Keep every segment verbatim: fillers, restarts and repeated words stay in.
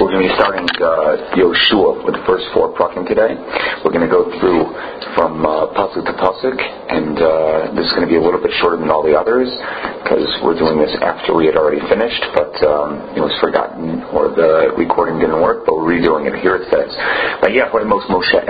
We're going to be starting uh, Yoshua with the first four prakim today. We're going to go through from uh, pasuk to pasuk, and uh, this is going to be a little bit shorter than all the others because we're doing this after we had already finished, but um, it was forgotten or the recording didn't work, but we're redoing it. Here it says, so it was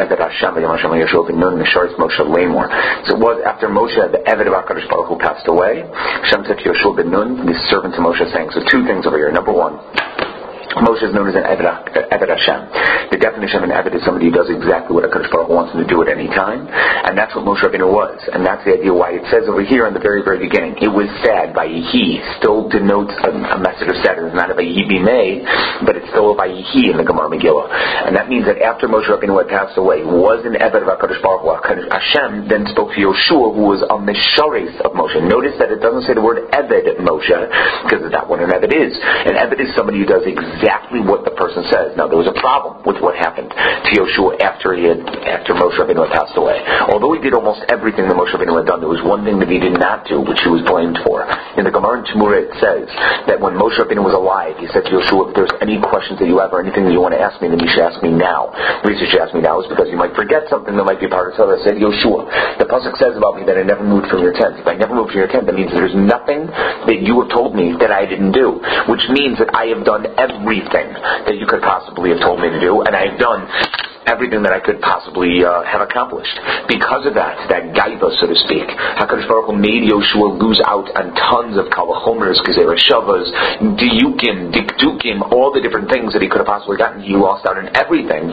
after Moshe, the Eved of HaKadosh Baruch Hu, passed away, Hashem said to Yoshua ben Nun, the servant to Moshe, saying, so two things over here. Number one, Moshe is known as an Eved, Eved Hashem. The definition of an Eved is somebody who does exactly what HaKadosh Baruch Hu wants him to do at any time, and that's what Moshe Rabbeinu was. And that's the idea why it says over here in the very, very beginning, it was sad. Vayihi still denotes a, a message of sadness. It's not a Vayihi Bimei, but it's still a Vayihi in the Gemara Megillah. And that means that after Moshe Rabbeinu had passed away, was an Eved of HaKadosh Baruch Hu. Hashem then spoke to Yoshua, who was a Mishares of Moshe. Notice that it doesn't say the word Eved Moshe, because it's not what an Eved is. An Eved is somebody who does exactly exactly what the person says. Now, there was a problem with what happened to Yoshua after he had, after Moshe Rabbeinu had passed away. Although he did almost everything that Moshe Rabbeinu had done, there was one thing that he did not do, which he was blamed for. In the Gemara in Temurah, it says that when Moshe Rabbeinu was alive, he said to Yoshua, if there's any questions that you have or anything that you want to ask me, then you should ask me now. The reason you should ask me now is because you might forget something that might be part of Torah. I said, Yoshua, the pasuk says about me that I never moved from your tent. If I never moved from your tent, that means there's nothing that you have told me that I didn't do, which means that I have done everything that you could possibly have told me to do, and I've done everything that I could possibly uh, have accomplished. Because of that, that gaiva, so to speak, HaKadosh Baruch Hu made Yoshua lose out on tons of kalachomers, gezerah shavas, diyukim, dikdukim, all the different things that he could have possibly gotten. He lost out on everything,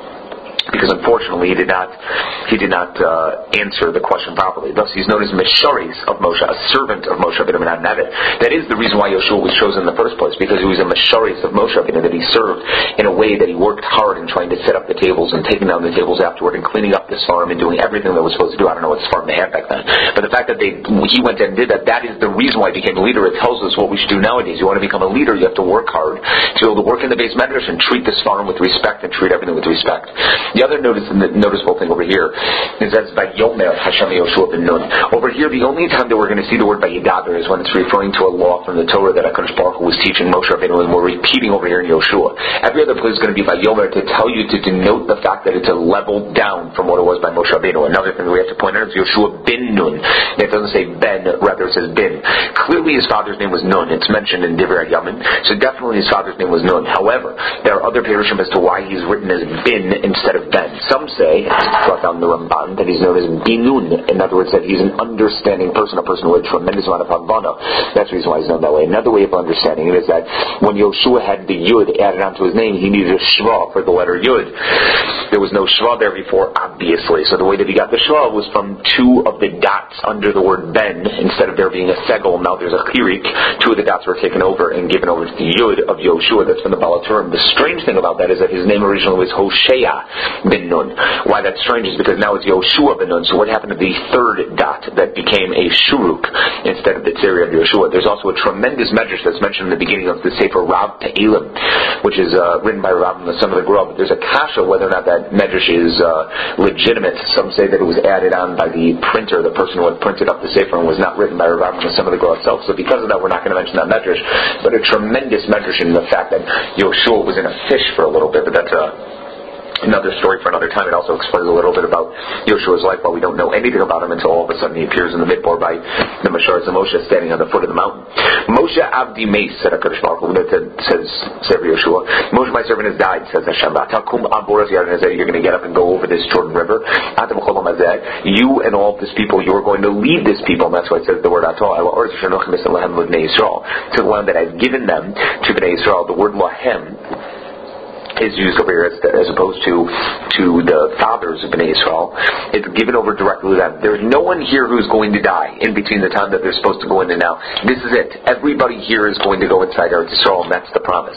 because unfortunately he did not he did not uh, answer the question properly. Thus he's known as Misharis of Moshe, a servant of Moshe Rabbeinu, not an Eved. That is the reason why Yoshua was chosen in the first place, because he was a Misharis of Moshe Rabbeinu, that he served in a way that he worked hard in trying to set up the tables and taking down the tables afterward and cleaning up this farm and doing everything that was supposed to do. I don't know what farm they had back then, but the fact that they he went and did that, that is the reason why he became a leader. It tells us what we should do nowadays. You want to become a leader, you have to work hard to be able to work in the base medrash and treat this farm with respect and treat everything with respect. The other notice, the noticeable thing over here is that it's Vayomer Hashem Yoshua ben Nun. Over here, the only time that we're going to see the word Vayidaber is when it's referring to a law from the Torah that HaKadosh Baruch Hu was teaching Moshe Rabbeinu, and we're repeating over here in Yoshua. Every other place is going to be Vayomer to tell you, to denote the fact that it's a level down from what it was by Moshe Rabbeinu. Another thing that we have to point out is Yoshua ben Nun. It doesn't say Ben, rather it says Bin. Clearly his father's name was Nun. It's mentioned in Divrei Yamin, so definitely his father's name was Nun. However, there are other perushim as to why he's written as Bin instead of Ben. Some say, brought down the Ramban, that he's known as Binun. In other words, that he's an understanding person, a person with a tremendous amount of havana. That's the reason why he's known that way. Another way of understanding it is that when Yoshua had the Yud added onto his name, he needed a Shva for the letter Yud. There was no Shva there before, obviously. So the way that he got the Shva was from two of the dots under the word Ben. Instead of there being a Segel, now there's a Chirik. Two of the dots were taken over and given over to the Yud of Yoshua. That's from the Balaturim. The strange thing about that is that his name originally was Hoshea ben Nun. Why that's strange is because now it's Yoshua ben Nun. So what happened to the third dot that became a Shuruk instead of the Tzeri of Yoshua? There's also a tremendous medrash that's mentioned in the beginning of the Sefer Rav Te'elim, which is uh, written by Rav, the son of the Grub. There's a kasha whether or not that medrash is uh, legitimate. Some say that it was added on by the printer, the person who had printed up the Sefer, and was not written by Rav, the son of the Grub itself. So because of that, we're not going to mention that medrash. But a tremendous medrash in the fact that Yoshua was in a fish for a little bit, but that's a another story for another time. It also explains a little bit about Yoshua's life, while we don't know anything about him until all of a sudden he appears in the midbar by the Misharis of Moshe standing on the foot of the mountain. Moshe Avdi Meis, said HaKadosh Baruch Hu, says, says Yoshua, Moshe, my servant, has died, says Hashem. You're going to get up and go over this Jordan River. You and all of this people, you are going to lead this people, and that's why it says the word Atol, to the land that I've given them to Bnei Yisrael. The word Lahem is used over here as, as opposed to to the fathers of Bnei Yisrael. It's given over directly to them. There's no one here who's going to die in between the time that they're supposed to go in and out. This is it. Everybody here is going to go inside Eretz Yisrael, and that's the promise.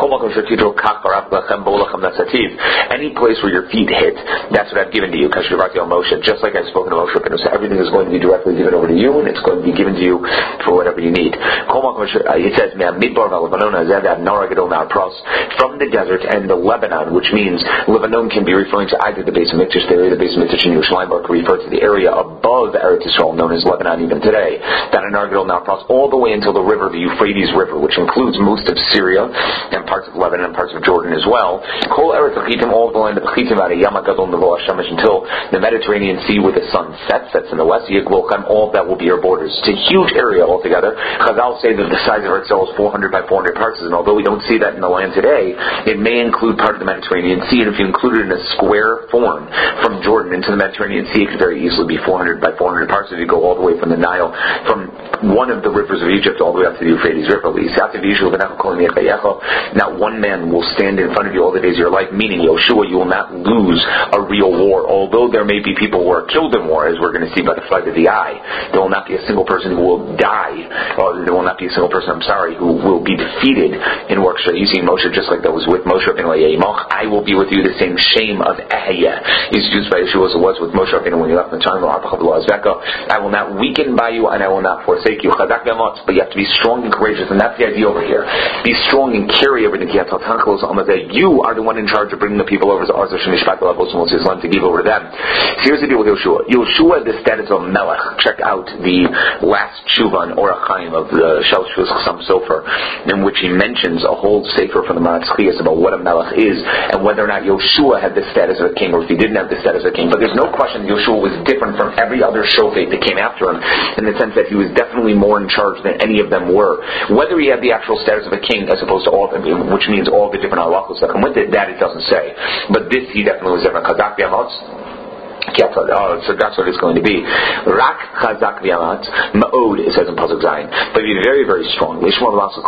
Any place where your feet hit, that's what I've given to you. Just like I've spoken to Moshe, so everything is going to be directly given over to you, and it's going to be given to you for whatever you need. It says, from the desert and the the Lebanon, which means Lebanon can be referring to either the Beis Hamikdash, the area of the Beis Hamikdash in Yerushalayim, or can refer to the area above Eretz Yisrael, known as Lebanon even today. That Anargil now crosses all the way until the river, the Euphrates River, which includes most of Syria and parts of Lebanon and parts of Jordan as well. Kol Eretz Achitim, all of the land of Achitim, out of Yam HaGadol Nevo HaShemesh, until the Mediterranean Sea where the sun sets, sets in the west, Yigvolchem, all of that will be your borders. It's a huge area altogether. Chazal say that the size of Eretz Yisrael is four hundred by four hundred parses, and although we don't see that in the land today, it may include part of the Mediterranean Sea, and if you include it in a square form from Jordan into the Mediterranean Sea, it could very easily be four hundred by four hundred parses. You go all the way from the Nile, from one of the rivers of Egypt all the way up to the Euphrates River. Now one man will stand in front of you all the days of your life, meaning Yoshua, you will not lose a real war. Although there may be people who are killed in war, as we're going to see by the flight of the eye, there will not be a single person who will die, or there will not be a single person, I'm sorry, who will be defeated in war. You see Moshe, just like that was with Moshe Rabbeinu, I will be with you, the same shame of Ehiyah is used by Yeshua as it was with Moshe Rabbeinu when he left the time. I will not weaken by you, and I will not forsake you. But you have to be strong and courageous, and that's the idea over here. Be strong and carry everything. You are the one in charge of bringing the people over to Arza Shemishpat Islam to give over to them. So here's the deal with Yoshua. Yoshua, the status of Melech. Check out the last tshuva on Orach Chaim of the Shel Shuvas Chasam Sofer, in which he mentions a whole sefer from the Maratz Chiyas about what a Melech is and whether or not Yoshua had the status of a king or if he didn't have the status of a king. But there's no question that Yoshua was different from every other shofet that came after him, in the sense that he was definitely more in charge than any of them were. Whether he had the actual status of a king as opposed to all of them, which means all the different halachos that come with it, that it doesn't say. But this he definitely was different. Chazak v'yamotz. Oh, so that's what it's going to be. Rak chazak v'yamat ma'od, it says in Pasuk Zayin. But be very, very strong. To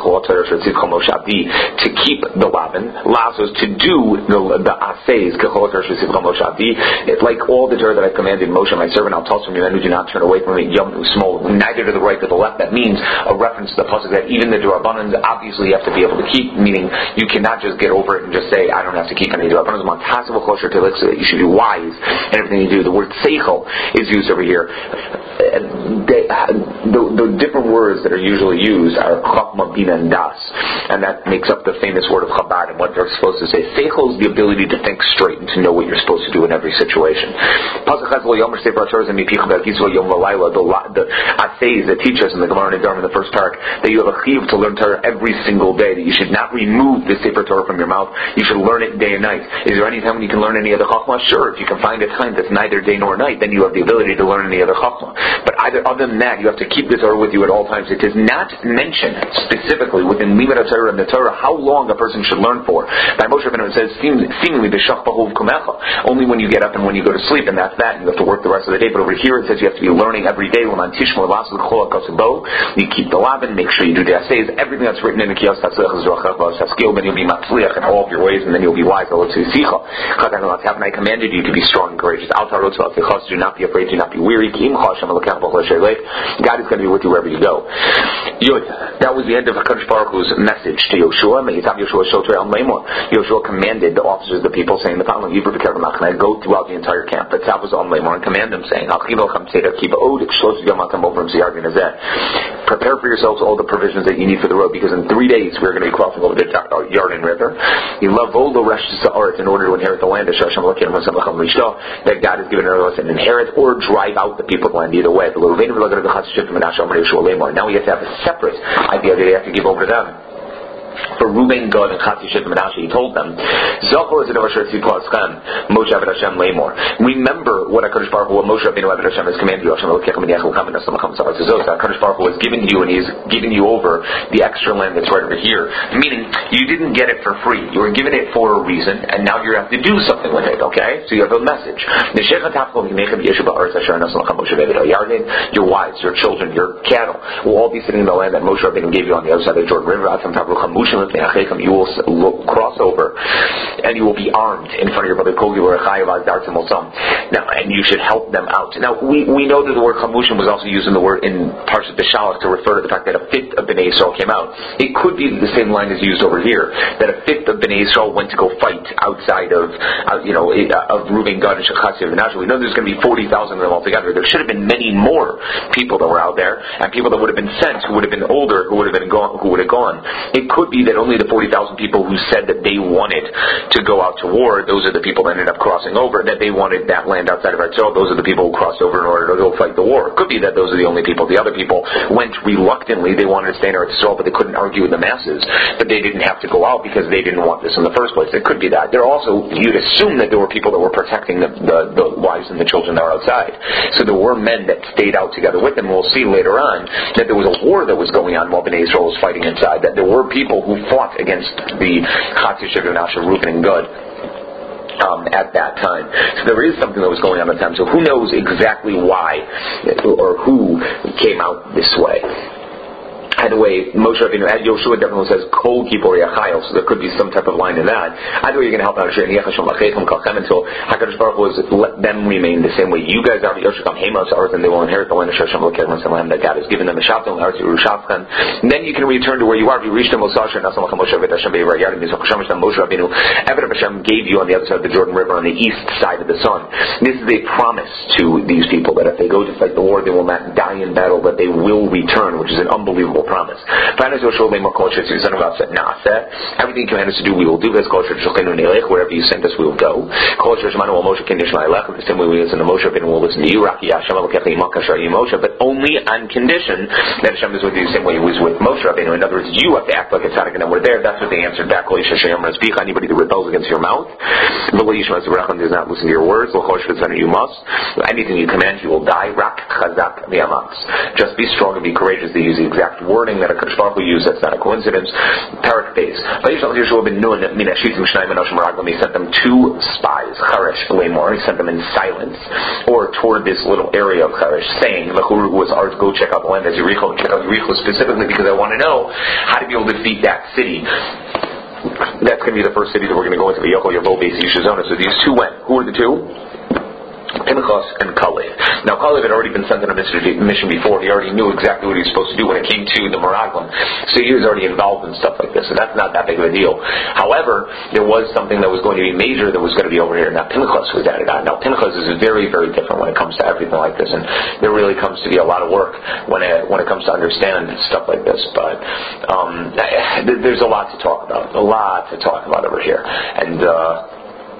keep the Laban, Lazos, to do the, the assays, it's like all the Torah that I commanded Moshe, my servant, I'll toss from you, and do not turn away from it, yom small, neither to the right or the left. That means a reference to the Pasuk that even the Durabanans, obviously you have to be able to keep, meaning you cannot just get over it and just say, I don't have to keep any Durabanans. You should be wise in everything you do. The word seichel is used over here. They, the, the different words that are usually used are chachma, bina, and das, and that makes up the famous word of Chabad and what they're supposed to say. Seichel is the ability to think straight and to know what you're supposed to do in every situation. The assays that teach us in the Gemara Nedarim in the first parak that you have a chiyuv to learn Torah every single day, that you should not remove the Sefer Torah from your mouth, you should learn it day and night. Is there any time when you can learn any other chachma? Sure, if you can find a time that's neither day nor night, then you have the ability to learn any other chachma. But either other than that, you have to keep this Torah with you at all times. It does not mention specifically within Limud Torah and the Torah how long a person should learn for. By Moshe Rabbeinu it says seemingly b'shach b'huv kumecha, only when you get up and when you go to sleep, and that's that. You have to work the rest of the day. But over here it says you have to be learning every day. You keep the Laban, make sure you do the assays, everything that's written in the Kiyos Tatzlech then you'll be matzliach in all of your ways, and then you'll be wise. I commanded you to be strong and courageous. Do not be afraid, do not be weary. God is going to be with you wherever you go. Yud. That was the end of HaKadosh Baruch Hu's message to Yoshua. Yoshua commanded the officers of the people, saying the following: go throughout the entire camp, but Tav was on Lamor, and command them, saying, prepare for yourselves all the provisions that you need for the road, because in three days we're going to be crossing over the Yarden River. In order to inherit the land that God has given us an inherit, or drive out the people of the land, either way. Now we have to have a separate idea that they have to give over to them. For Reuben, Gad, and Chatzi, Sheth, and Menashe, he told them, remember what HaKadosh Baruch Hu, what Moshe Rabbeinu has commanded you. HaKadosh Baruch Hu has given you, and He has given you over the extra land that's right over here. Meaning, you didn't get it for free. You were given it for a reason, and now you have to do something with it, okay? So you have a message. Your wives, your children, your cattle will all be sitting in the land that Moshe Rabbeinu gave you on the other side of the Jordan River. You will cross over, and you will be armed in front of your brother. Now, and you should help them out. Now, we, we know that the word chamushim was also used in the word in Parshat Beshalach to refer to the fact that a fifth of Bnei Yisrael came out. It could be the same line as used over here, that a fifth of Bnei Yisrael went to go fight outside of, uh, you know, of Reuben, Gad, and Chatzi, and Menashe. We know there's going to be forty thousand of them altogether. There should have been many more people that were out there, and people that would have been sent, who would have been older, who would have been gone, who would have gone. It could be that only the forty thousand people who said that they wanted to go out to war. Those are the people that ended up crossing over. That they wanted that land outside of Eretz Yisrael. Those are the people who crossed over in order to go fight the war. It could be that those are the only people. The other people went reluctantly. They wanted to stay in Eretz Yisrael, but they couldn't argue with the masses. But they didn't have to go out because they didn't want this in the first place. It could be that. There also, you'd assume that there were people that were protecting the, the, the wives and the children that were outside. So there were men that stayed out together with them. We'll see later on that there was a war that was going on while Bnei Yisrael was fighting inside. That there were people who fought against the Chatzi Sheva Menashe, Reuben and Gad. Um, at that time. So there is something that was going on at the time. So who knows exactly why or who came out this way. Either way, Moshe Rabbeinu, as Yoshua definitely says, Kol Kipor Yachayil, so there could be some type of line in that. Either way, you're going to help out until HaKadosh Baruch Hu is let them remain the same way you guys are. Yoshua Hemos Arth, and they will inherit the land of Hashem that God has given them. Then you can return to where you are. If you reach the Moshe Rabbeinu, Eved Hashem gave you on the other side of the Jordan River, on the east side of the sun. This is a promise to these people that if they go to fight the war, they will not die in battle, but they will return, which is an unbelievable promise. Everything you command us to do, we will do this. Wherever you send us, we will go. The same way we listen to Moshe, and we'll listen to you. But only on condition that Hashem is with you the same way He was with Moshe Rabbeinu. In other words, you have to act like a tzaddik, and then we're there. That's what they answered back. Anybody that rebels against your mouth, does not listen to your words. You must. Anything you command, you will die. Just be strong and be courageous. They use the exact word wording that a Kadosh Baruch Hu used. That's not a coincidence. Parak base. He sent them two spies, Charesh, Lamor. He sent them in silence, or toward this little area of Charesh, saying, "Lachuru was ours. Go check out the land as Yericho. Check out Yericho specifically because I want to know how to be able to defeat that city." That's going to be the first city that we're going to go into. Yochel, Yavo, Beis, Yishazona. So these two went. Who are the two? Pinchas and Kalev. Now Kalev had already been sent on a mission before. He already knew exactly what he was supposed to do when it came to the Meraglim. So he was already involved in stuff like this. So that's not that big of a deal. However, there was something that was going to be major that was going to be over here. Now Pinchas was added on. Now Pinchas is very, very different when it comes to everything like this. And there really comes to be a lot of work when it, when it comes to understand stuff like this. But um, there's a lot to talk about. A lot to talk about over here. And uh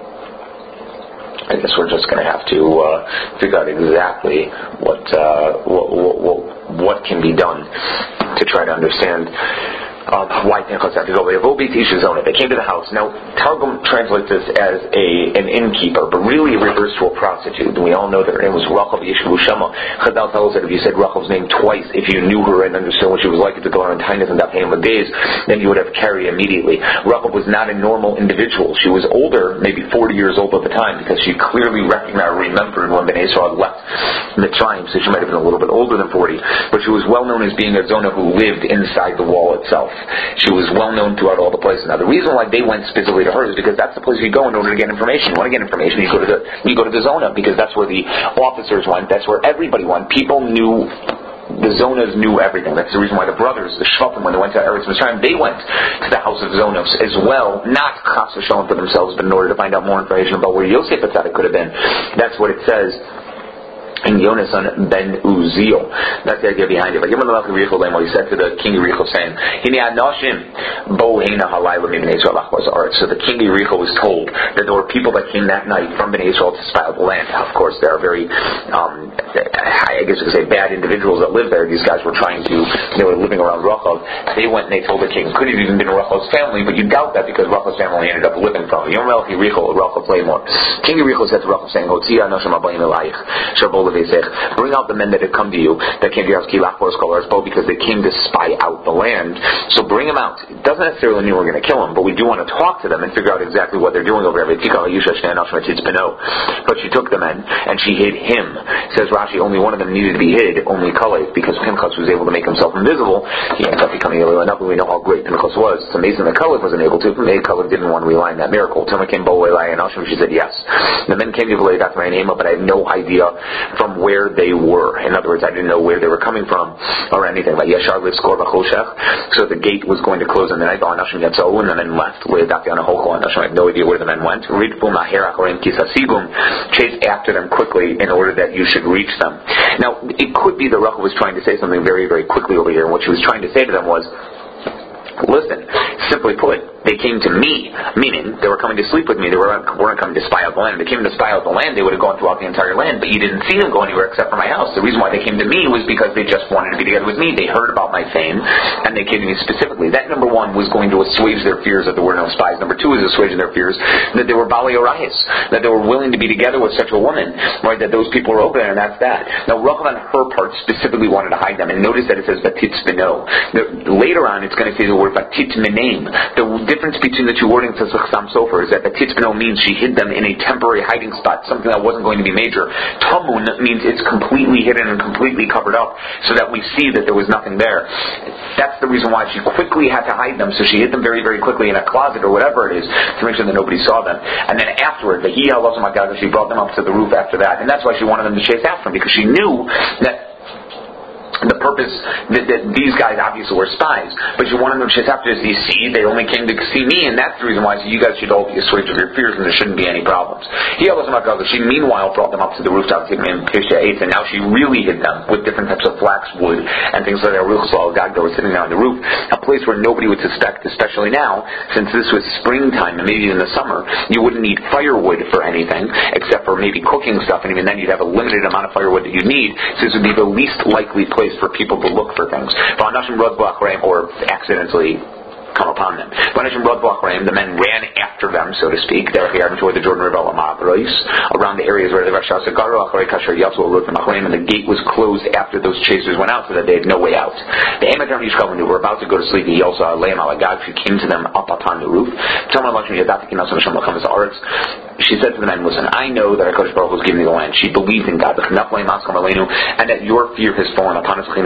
I guess we're just going to have to uh, figure out exactly what, uh, what, what what can be done to try to understand um, why Pinchas had to go. They came to the house. Now Targum translates this as a an innkeeper, but really it refers to a prostitute. And we all know that her name was Rachel Yeshu Shama. Chazal tells us that if you said Rachel's name twice, if you knew her and understood what she was like, to go on kindness and that pain of days, then you would have carried immediately. Rachel was not a normal individual. She was older, maybe forty years old at the time, because she clearly recognized, remembered when Bnei Yisrael left Mitzrayim, so she might have been a little bit older than forty. But she was well known as being a Zona who lived inside the wall itself. She was well known throughout all the places. Now the reason why they went specifically to her is because that's the place you go in order to get information. You want to get information, you go to the you go to the Zona, because that's where the officers went, that's where everybody went. People knew, the Zonas knew everything. That's the reason why the brothers, the Shvatim, when they went to Eretz Mitzrayim, they went to the house of Zonos as well, not Chas v'Shalom for themselves, but in order to find out more information about where Yosef Atzadik could have been. That's what it says in Yonasan ben Uziel. That's the idea behind it. But he said to the king Yericho, saying, so the king Yericho was told that there were people that came that night from Bnei Yisrael to spy out the land. Of course, there are very, um, I guess you could say, bad individuals that live there. These guys were trying to, they were living around Rachel. They went and they told the king. Could have even been Rachel's family, but you doubt that because Rachel's family ended up living from him. King Yericho said to Rachel, saying, bring out the men that had come to you, that came to your house, because they came to spy out the land. So bring them out. It doesn't necessarily mean we're going to kill them, but we do want to talk to them and figure out exactly what they're doing over there. But she took the men and she hid him. Says Rashi, only one of them needed to be hid, only Kalev, because Pinchas was able to make himself invisible. He ended up becoming Eliyahu, and we know how great Pinchas was. It's amazing that Kalev wasn't able to. Maybe Kalev didn't want to rely on that miracle. Tama came Bo Eli and Ashim. She said yes. The men came to V'lei after my name, but I had no idea from where they were. In other words, I didn't know where they were coming from or anything. Like Yeshar lives score so the gate was going to close in the night. And the men left. I had no idea where the men went. Chase after them quickly in order that you should reach them. Now, it could be that Rachel was trying to say something very, very quickly over here, and what she was trying to say to them was, listen, simply put, they came to me, meaning they were coming to sleep with me. They weren't, weren't coming to spy out the land. If they came to spy out the land, they would have gone throughout the entire land, but you didn't see them go anywhere except for my house. The reason why they came to me was because they just wanted to be together with me. They heard about my fame, and they came to me specifically. That, number one, was going to assuage their fears that there were no spies. Number two was assuaging their fears that they were Bali Arayis, that they were willing to be together with such a woman, right, that those people were open, and that's that. Now, Rachel on her part specifically wanted to hide them, and notice that it says Batitz Beno. Later on, it's going to say the word Batit Menaim. The difference between the two wordings of Chassam Sofer is that Batitz Beno means she hid them in a temporary hiding spot, something that wasn't going to be major. Tamun means it's completely hidden and completely covered up, so that we see that there was nothing there. That's the reason why she quickly had to hide them, so she hid them very, very quickly in a closet or whatever it is, to make sure that nobody saw them. And then afterward, the Hiya Allah, she brought them up to the roof after that, and that's why she wanted them to chase after them, because she knew that the purpose that, that these guys obviously were spies, but you wanted them to chase after us. You see, they only came to see me, and that's the reason why. So you guys should all be assuaged of your fears, and there shouldn't be any problems. He She meanwhile brought them up to the rooftop in Pisha eight, and now she really hid them with different types of flax wood and things like that. Ruchsal Gagda were sitting there on the roof, a place where nobody would suspect, especially now, since this was springtime and maybe in the summer, you wouldn't need firewood for anything except for maybe cooking stuff, and even then you'd have a limited amount of firewood that you need. So this would be the least likely place for people to look for things. Or accidentally come upon them. The men ran after them, so to speak. They were toward the Jordan River around the areas where they were and the gate was closed after those chasers went out, so that they had no way out. The Amateur when they were about to go to sleep, he also she came to them up upon the roof. She said to the men, listen, I know that HaKadosh Baruch Hu was giving me the land. She believed in God, and that your fear has fallen upon us, and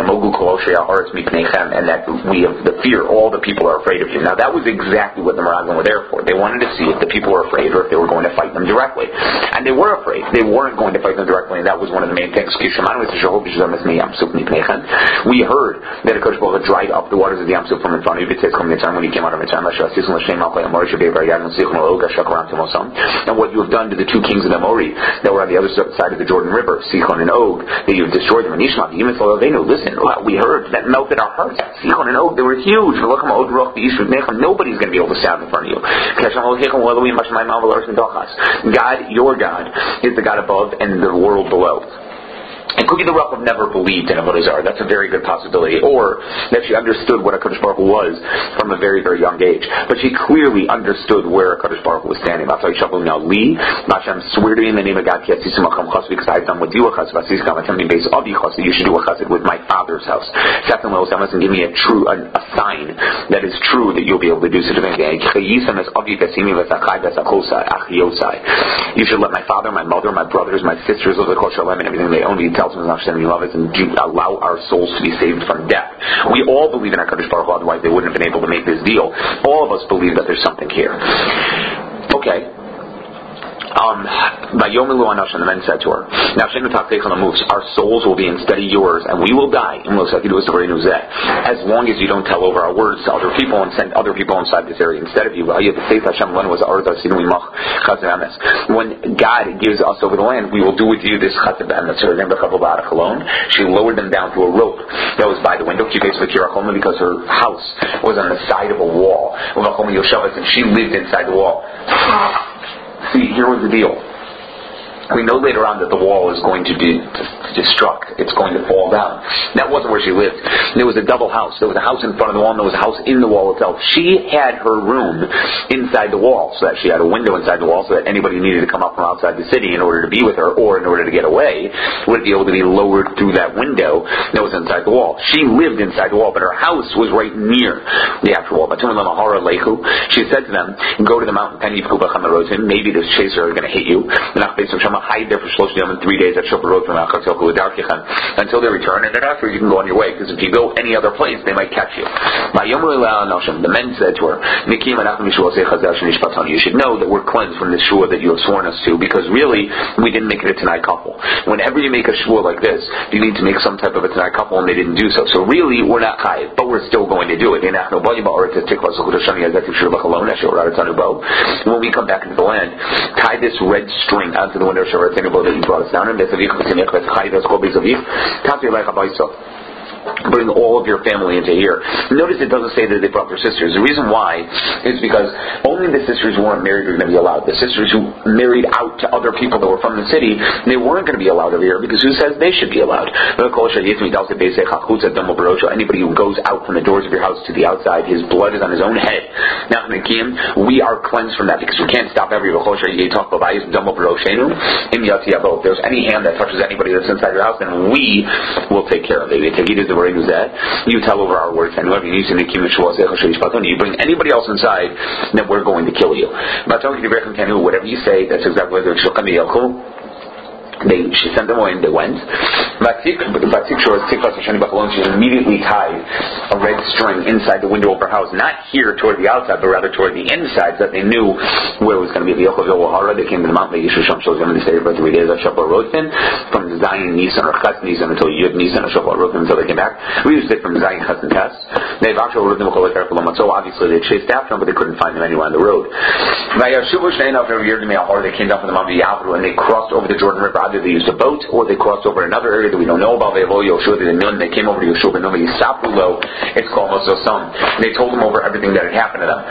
that we have the fear, all the people are afraid of you. Now that was exactly what the Meraglim were there for. They wanted to see if the people were afraid or if they were going to fight them directly. And they were afraid. They weren't going to fight them directly, and that was one of the main things. We heard that HaKadosh Baruch Hu dried up the waters of the Yam Suf from in front of you when he came out of Mitzrayim. And what you have done to the two kings of Amori that were on the other side of the Jordan River, Sichon and Og, that you have destroyed them. And Ishmael, they know, listen, we heard, that melted our hearts. Sichon and Og, they were huge. Nobody's going to be able to stand in front of you. God, your God, is the God above and the world below. And Kuki the Rav never believed in Avodah Zarah. That's a very good possibility. Or that she understood what HaKadosh Baruch Hu was from a very, very young age. But she clearly understood where HaKadosh Baruch Hu was standing. Now, Li, Hashem, swear to me in the name of God, because I've done with you a chesed, you should do a chesed with my father's house. Second, and give me a true, a, a sign that is true that you'll be able to do such a thing. You should let my father, my mother, my brothers, my sisters of the Kol Shalem and everything they own be tells us and love us and allow our souls to be saved from death. We all believe in HaKadosh Baruch Hu, otherwise they wouldn't have been able to make this deal. All of us believe that there's something here. Okay. Um, by Yom Elu Anash, and the men said to her, now our souls will be instead of yours, and we will die. As long as you don't tell over our words to other people and send other people inside this area instead of you. When God gives us over the land, we will do with you this chatz b'emes. She lowered them down to a rope that was by the window, because her house was on the side of a wall, and she lived inside the wall. See, here was the deal. We know later on that the wall is going to be destruct. It's going to fall down. That wasn't where she lived. There was a double house. There was a house in front of the wall, and there was a house in the wall itself. She had her room inside the wall, so that she had a window inside the wall, so that anybody who needed to come up from outside the city in order to be with her, or in order to get away, would be able to be lowered through that window that was inside the wall. She lived inside the wall, but her house was right near the actual wall. She said to them, go to the mountain, maybe this chaser is going to hit you. Hide there for Shlosh Yom in three days at Shofar Road from Achatzilchu until they return, and then afterwards you can go on your way, because if you go any other place, they might catch you. The men said to her, you should know that we're cleansed from this shua that you have sworn us to, because really, we didn't make it a Tanai couple. Whenever you make a shua like this, you need to make some type of a Tanai couple, and they didn't do so. So really, we're not chayiv, but we're still going to do it. When we come back into the land, tie this red string onto the window that you brought us down in. bring all of your family into here. Notice it doesn't say that they brought their sisters. The reason why is because only the sisters who weren't married were going to be allowed. The sisters who married out to other people that were from the city, they weren't going to be allowed over here because who says they should be allowed? Anybody who goes out from the doors of your house to the outside, his blood is on his own head. Now, we are cleansed from that because we can't stop every if there's any hand that touches anybody that's inside your house, then we will take care of it. You tell over our words, and you bring anybody else inside, then we're going to kill you. Whatever you say, that's exactly what they're They, she sent them away and they went. She immediately tied a red string inside the window of her house, not here toward the outside, but rather toward the inside, so that they knew where it was going to be. They came to the mountain. They showed them to stay for three days at Shapar Rotin, from Zion Nisan or Chas Nisan until Yud Nisan or Shapar Rotin until they came back. We used it from Zion Chas and Tes. They obviously they chased after them, but they couldn't find them anywhere on the road. They came down from the mountain and they crossed over the Jordan River. Either they used a boat or they crossed over another area that we don't know about. They came over to Yeshua ben Nun. It's called Mososam. They told him over everything that had happened to them.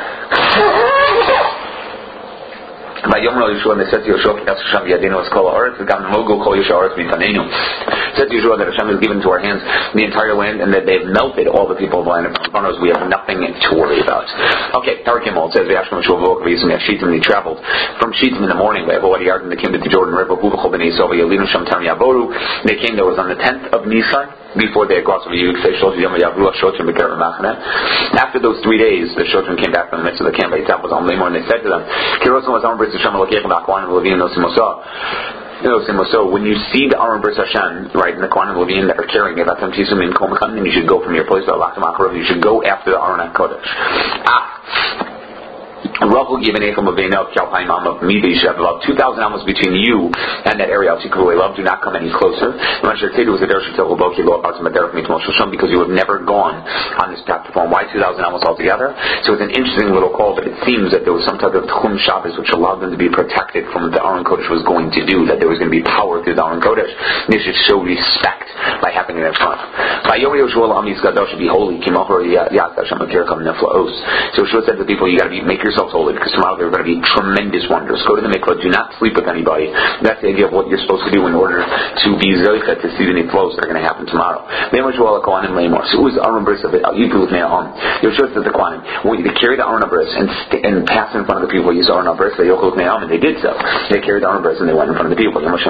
By Yom Yeshua, and they said to Yeshua, Hashem Yadinu is Kol Haaretz, Gam Mogu Kol Yesharetz Mifanenu. Said to Yeshua that Hashem has given to our hands the entire land, and that they've melted all the people of the land in front of us. We have nothing to worry about. Okay, Tarakimol says V'Yashkem Yeshua V'Vok V'Yisum Yashittim, and he traveled from Shittim in the morning. They came to the Jordan River. They came. There was on the tenth of Nisan. Before they had crossed over Yud Feshol, after those three days, the children came back from the midst of the camp. And they said to them, when you see the Aron Bris Hashem, right, in the Kohanim Levine that are carrying it, then you should go from your place to you should go after the Aron HaKodesh. Ah. Rachel gave an Echam of Vainel Kalpaim Amov Midi. You should have about two thousand amos between you and that area. Love, do not come any closer. Because you have never gone on this path before. Why two thousand amos altogether? So it's an interesting little call, but it seems that there was some type of Tchum Shabbos which allowed them to be protected from what the Aron Kodesh was going to do, that there was going to be power through the Aron Kodesh. They should show respect by having it in front. By Yom Yoshua Am Yisgadol should be holy. So Yeshua said to the people, you got to make yourself holy, because tomorrow there are going to be tremendous wonders. Go to the mikvah. Do not sleep with anybody. That's the idea of what you're supposed to do in order to be zoicha, to see the niflos that are going to happen tomorrow. So it was Aron Bris of Yeshua said to the Kohanim, I want you to carry the Aron Bris and, st- and pass in front of the people. You saw Aron Bris, and they did so. They carried the Aron Bris and they went in front of the people. Today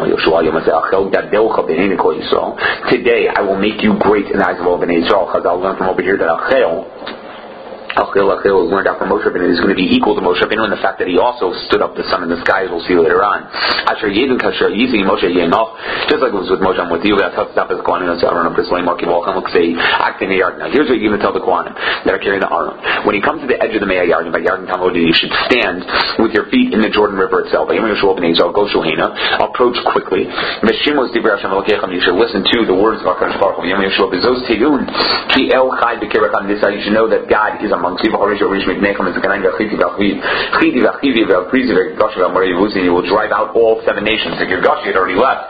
I will make you great in the eyes of all Bnei Yisrael. Chazal learned from over here that Achel Achil Achil learned out from Moshe Rabbeinu is going to be equal to Moshe Rabbeinu in the fact that he also stood up the sun in the sky, as we'll see later on. Asher Yedin Kasher Yizi Moshe Yenov, just like it was with Moshe, I'm with you. That's how to stop as the Kohanim and say Aaron and Prislay Marki Volchan look say act in the yard. Now here's what you're going to tell the Kohanim that are carrying the Aaron. When you come to the edge of the Mea Yarden by Yarden Talmud, you should stand with your feet in the Jordan River itself. Approach quickly. You should listen to the words of HaKadosh Baruch Hu. You should know that God is amongst you. You will drive out all seven nations. Like your Gashi had already left.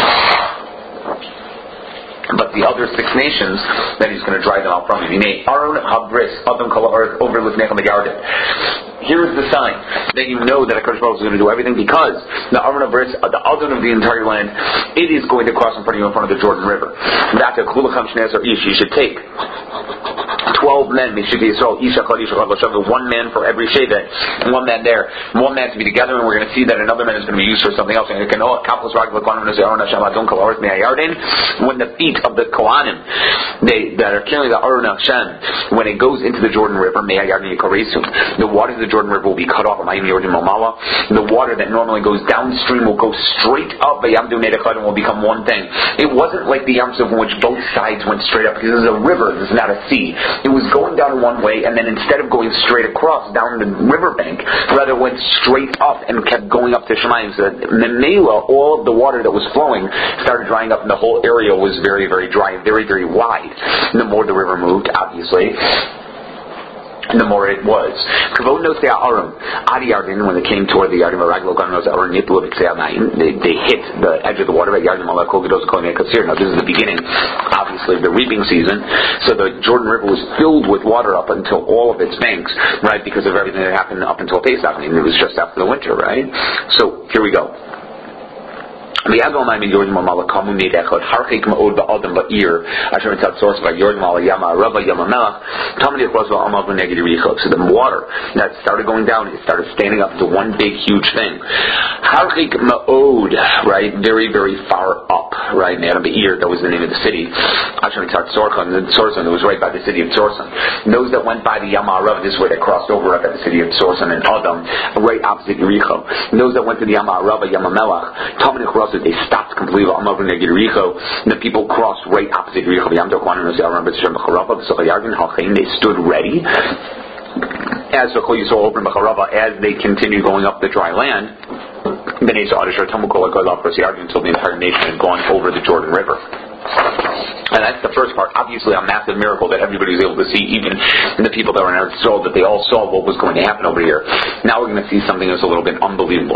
But the other six nations, then he's going to drive them out from you. Aaron Habris, Adam Kala Earth, over Lifnechem the garden. Here's the sign that you know that HaKadosh Baruch Hu is going to do everything, because the Aaron Habris, the Adon of the entire land, it is going to cross in front of you in front of the Jordan River. You should take twelve men, one man for every Shevet, and one man there, one man to be together, and we're going to see that another man is going to be used for something else. When the feet of the Kohanim, they that are carrying the Aron Hashem, when it goes into the Jordan River, the water of the Jordan River will be cut off. The water that normally goes downstream will go straight up, and will become one thing. It wasn't like the Yam Suf in which both sides went straight up, because this is a river, this is not a sea. It was going down one way, and then instead of going straight across down the riverbank, rather went straight up and kept going up to Shemayim. So that Memela, all of the water that was flowing started drying up, and the whole area was very, very dry and very, very wide. And the more the river moved, obviously, And the more it was. When they came toward the Yardim, they, they hit the edge of the water. Now this is the beginning, obviously, of the reaping season. So the Jordan River was filled with water up until all of its banks, right, because of everything that happened up until Pesach. I mean, it was just after the winter, right? So here we go. The Yadol Maimon Yordim Mala Kamu Need Echad Harchik Ma'od Ba'adam Ba'ir Asher Mitzat Source by Yordim Mala Yama Rabba Yama Melach Tamadi Akrosa Amav Negedi Richot. So the water that started going down, it started standing up into one big huge thing. Harchik Ma'od, right, very very far up, right? Adam Ba'ir, that was the name of the city. Asher Mitzat Sorchan, the Sorsan, it was right by the city of Sorsan. Those that went by the Yama Rabba, this is where they crossed over right by the city of Sorsan and Adam, right opposite Yericho. Those that went to the Yama Rabba Yama Melach, Tamadi Akrosa, they stopped completely. The people crossed right opposite Yericho. They stood ready. As as they continued going up the dry land, until the entire nation had gone over the Jordan River. And that's the first part. Obviously, a massive miracle that everybody was able to see, even the people that were in Eretz Yisrael, that they all saw what was going to happen over here. Now we're going to see something that's a little bit unbelievable.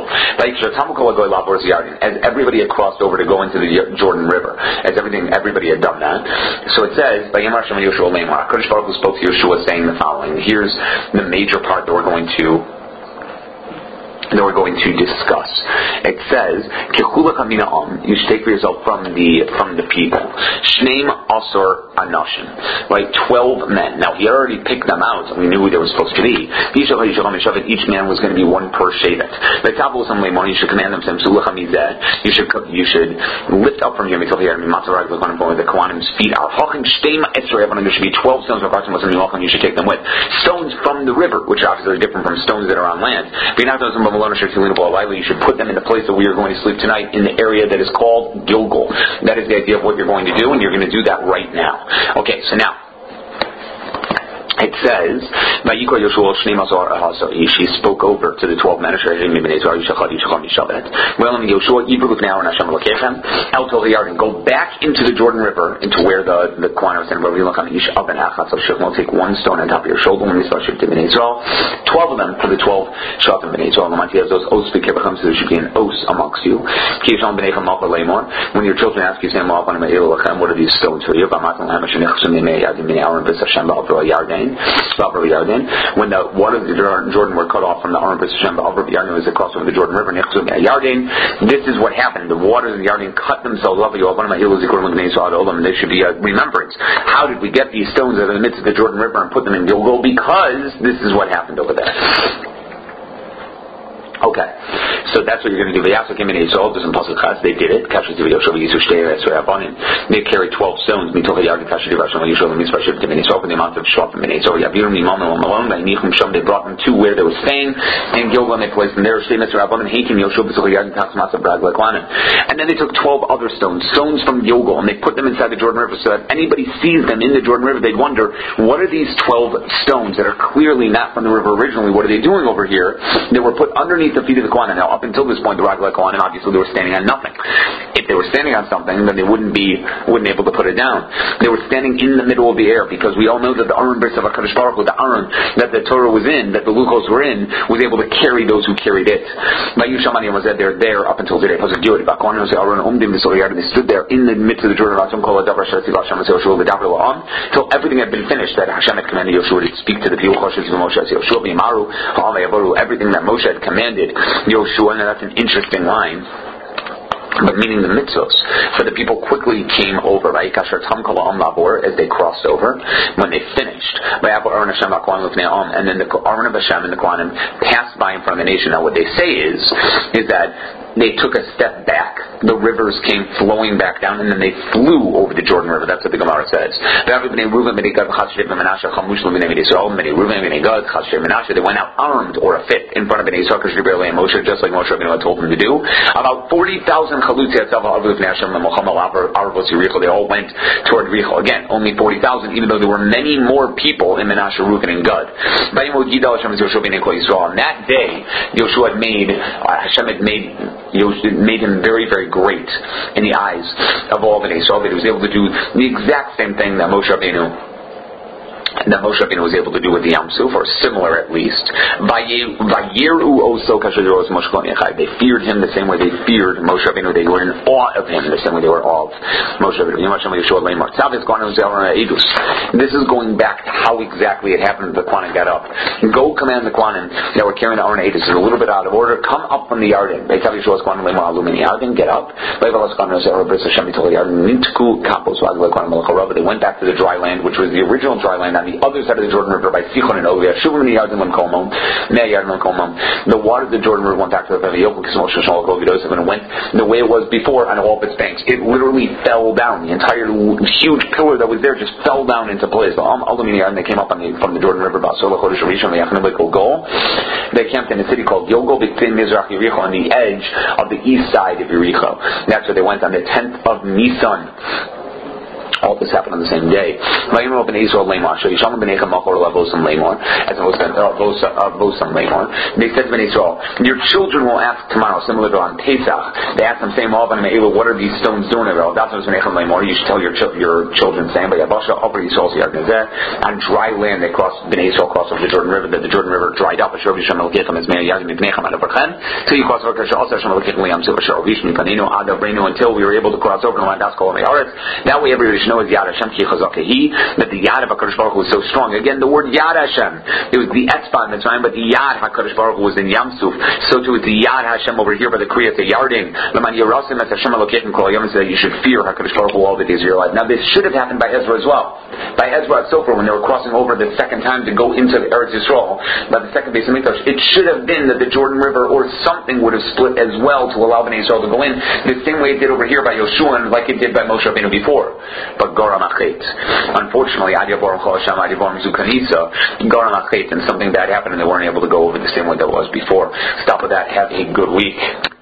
As everybody had crossed over to go into the Jordan River, as everything, everybody had done that. So it says, HaKadosh Baruch Hu spoke to Yeshua saying the following. Here's the major part that we're going to that we're going to discuss. It says, you should take for yourself from the from the people. Shneim Asor Anashim. Right, twelve men. Now he already picked them out, and we knew who they were supposed to be. Each man was going to be one per Shevet. You should command them. You should you should lift up from here until here. The Kohanim's feet are. There should be twelve stones. You should take them with stones from the river, which are obviously different from stones that are on land. You should put them in the place that we are going to sleep tonight, in the area that is called Gilgal. That is the idea of what you're going to do, and you're going to do that right now. Okay, so now it says, she spoke over to the twelve men. Go back into the Jordan River, into where the the Kohanim was standing. Take one stone on top of your shoulder. Twelve of them for the twelve Shatim B'nai Yisrael. Those oaths so there should be an oath amongst you. When your children ask you, what are these stones for you? When the water of the Jordan were cut off from the Aron B'Shem, Yarden was across over the Jordan River. This is what happened. The waters of the Yarden cut themselves off. There should be a remembrance. How did we get these stones out of the midst of the Jordan River and put them in Gilgal? Because this is what happened over there. Okay, so that's what you're going to do. They came in Israel. There's some pasuk chas. They did it. They carried twelve stones. From the amount of shofim in Israel. They brought them to where they were staying in Gilgal, and they placed them there. And then they took twelve other stones, stones from Gilgal, and they put them inside the Jordan River, so that anybody sees them in the Jordan River, they'd wonder, what are these twelve stones that are clearly not from the river originally? What are they doing over here? They were put underneath the feet of the Kohanim. Now, up until this point, the Ragla Kohanim, obviously, they were standing on nothing. If they were standing on something, then they wouldn't be wouldn't be able to put it down. They were standing in the middle of the air, because we all know that the Aron Bris of HaKadosh Baruch Hu, the Aron that the Torah was in, that the Luchos were in, was able to carry those who carried it. They were there up until today. They stood there in the midst of the Jordan until everything had been finished, that Hashem had commanded Yoshua to speak to the people. Everything that Moshe had commanded Yoshua, and that's an interesting line, but meaning the mitzvos. For the people quickly came over, right? As they crossed over, when they finished, and then the Aron of Hashem and the Kohanim passed by in front of the nation. Now, what they say is, is that they took a step back. The rivers came flowing back down, and then they flew over the Jordan River. That's what the Gemara says. They went out armed or a fit in front of Bnei Yisrael and Moshe, just like Moshe Rabbeinu told them to do. About forty thousand chalutzi. They all went toward Richo. Again, only forty thousand, even though there were many more people in Menashe, Reuven, and Gad. On that day, Yoshua had made, Hashem had made, made him very, very great in the eyes of all Bnei Yisrael, that he was able to do the exact same thing that Moshe Rabbeinu that Moshe Rabbeinu was able to do with the Yam Suf, or similar at least. They feared him the same way they feared Moshe Rabbeinu. They were in awe of him the same way they were in awe of Moshe Rabbeinu. This is going back to how exactly it happened that the Kohanim got up. Go command the Kohanim that were carrying the Aron Eidos. It's a little bit out of order. Come up from the Yarden. They tell you, get up. They went back to the dry land, which was the original dry land on the other side of the Jordan River by Sichon and Og. The water of the Jordan River went back to the River and it went the way it was before on all of its banks. It literally fell down. The entire huge pillar that was there just fell down into place. They came up on the, from the Jordan River. They camped in a city called Gilgal on the edge of the east side of Yericho. That's where they went on the tenth of Nisan. All this happened on the same day. As opposed to They said to Bnei Israel, your children will ask tomorrow, similar to on Pesach. They asked them, saying, what are these stones doing? You should tell your, your children, saying, on dry land they crossed, Bnei Israel crossed over the Jordan River, that the Jordan River dried up. Until you cross over until we were able to cross over. That way everybody should know is Yad Hashem Ki Chazakehi, that the Yad of HaKadosh Baruch Hu was so strong. Again, the word Yad Hashem, it was the Etzba in Mitzrayim, but the Yad HaKadosh Baruch Hu was in Yam Suf. So too is the Yad Hashem over here by the Kriyat Yarding. L'man Yerasim Et Hashem Elokeichem Kol Hayom, that you should fear HaKadosh Baruch Hu all the days of your life. Now this should have happened by Ezra as well. By Ezra at Sofar, when they were crossing over the second time to go into the Eretz Yisrael, by the second base of Mikdash, it should have been that the Jordan River or something would have split as well to allow Bnei Yisrael to go in, the same way it did over here by Yoshua and like it did by Moshe Rabbeinu before. But Goram Achet. Unfortunately, Adi Boram Chol Hashem, Adi Boram Zukanisa, Goram Achet, and something bad happened and they weren't able to go over the same way that was before. Stop with that. Have a good week.